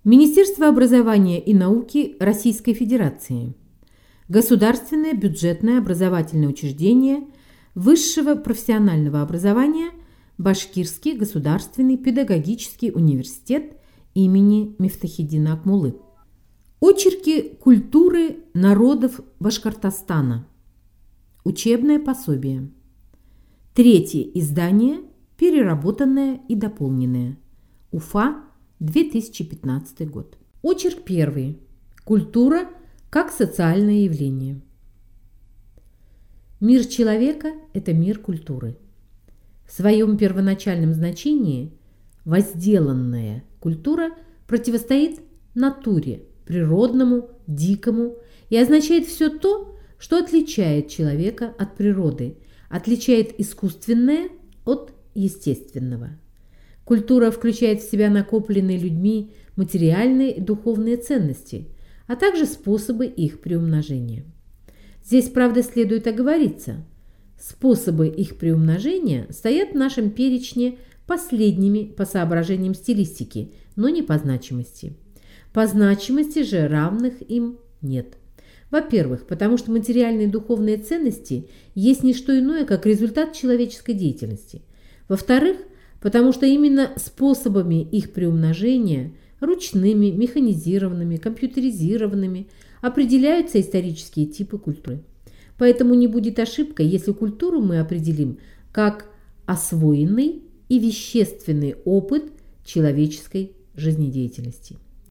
Министерство образования и науки Российской Федерации. Государственное бюджетное образовательное учреждение высшего профессионального образования Башкирский государственный педагогический университет имени Мифтахиддина Акмуллы. Очерки культуры народов Башкортостана. Учебное пособие. Третье издание, переработанное и дополненное. Уфа, 2015 год. Очерк первый. Культура как социальное явление. Мир человека – это мир культуры. В своем первоначальном значении возделанная культура противостоит натуре, природному, дикому и означает все то, что отличает человека от природы, отличает искусственное от естественного. Культура включает в себя накопленные людьми материальные и духовные ценности, а также способы их приумножения. Здесь, правда, следует оговориться. Способы их приумножения стоят в нашем перечне последними по соображениям стилистики, но не по значимости. По значимости же равных им нет. Во-первых, потому что материальные и духовные ценности есть не что иное, как результат человеческой деятельности. Во-вторых, потому что именно способами их приумножения, ручными, механизированными, компьютеризированными, определяются исторические типы культуры. Поэтому не будет ошибкой, если культуру мы определим как освоенный и вещественный опыт человеческой жизнедеятельности.